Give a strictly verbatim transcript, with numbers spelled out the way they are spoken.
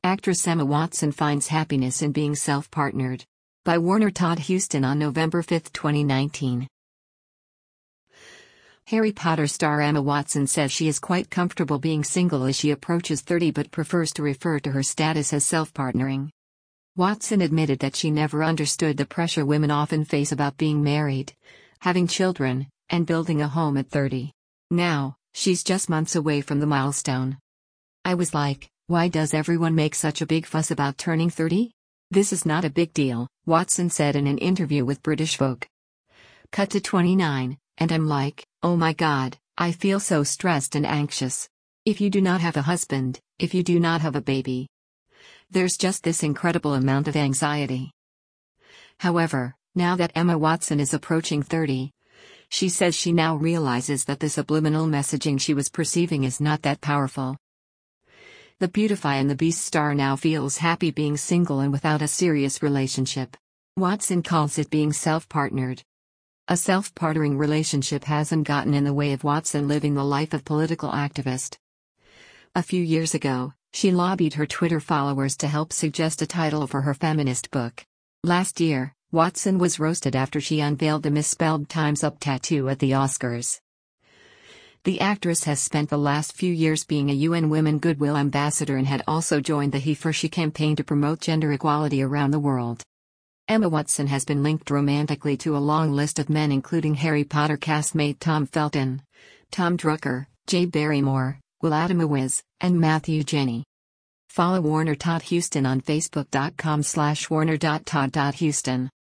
Actress Emma Watson finds happiness in being self-partnered. By Warner Todd Huston on November fifth, twenty nineteen. Harry Potter star Emma Watson says she is quite comfortable being single as she approaches thirty but prefers to refer to her status as self-partnering. Watson admitted that she never understood the pressure women often face about being married, having children, and building a home at thirty. Now, she's just months away from the milestone. "I was like, why does everyone make such a big fuss about turning thirty? This is not a big deal," Watson said in an interview with British Vogue. Cut to twenty-nine, and I'm like, oh my god, I feel so stressed and anxious. If you do not have a husband, if you do not have a baby, there's just this incredible amount of anxiety. However, now that Emma Watson is approaching thirty, she says she now realizes that the subliminal messaging she was perceiving is not that powerful. The Beauty and the Beast star now feels happy being single and without a serious relationship. Watson calls it being self-partnered. A self-partnering relationship hasn't gotten in the way of Watson living the life of political activist. A few years ago, she lobbied her Twitter followers to help suggest a title for her feminist book. Last year, Watson was roasted after she unveiled the misspelled Time's Up tattoo at the Oscars. The actress has spent the last few years being a U N Women Goodwill ambassador and had also joined the He For She campaign to promote gender equality around the world. Emma Watson has been linked romantically to a long list of men including Harry Potter castmate Tom Felton, Tom Drucker, Jay Barrymore, Will Adamawiz, and Matthew Jenny. Follow Warner Todd Huston on Facebook dot com slash warner dot todd dot huston.